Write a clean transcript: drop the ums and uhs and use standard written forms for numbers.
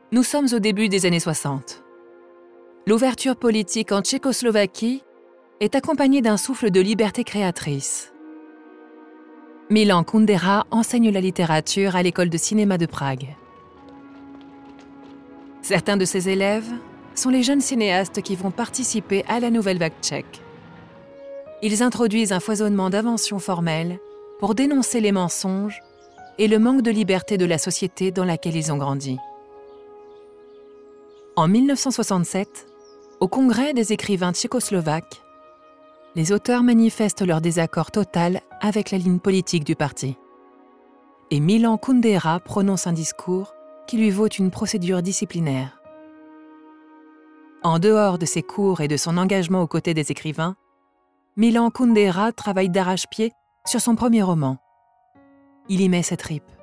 Nous sommes au début des années 60. L'ouverture politique en Tchécoslovaquie est accompagnée d'un souffle de liberté créatrice. Milan Kundera enseigne la littérature à l'école de cinéma de Prague. Certains de ses élèves sont les jeunes cinéastes qui vont participer à la nouvelle vague tchèque. Ils introduisent un foisonnement d'inventions formelles pour dénoncer les mensonges et le manque de liberté de la société dans laquelle ils ont grandi. En 1967, au Congrès des écrivains tchécoslovaques, les auteurs manifestent leur désaccord total avec la ligne politique du parti. Et Milan Kundera prononce un discours qui lui vaut une procédure disciplinaire. En dehors de ses cours et de son engagement aux côtés des écrivains, Milan Kundera travaille d'arrache-pied sur son premier roman. Il y met ses tripes.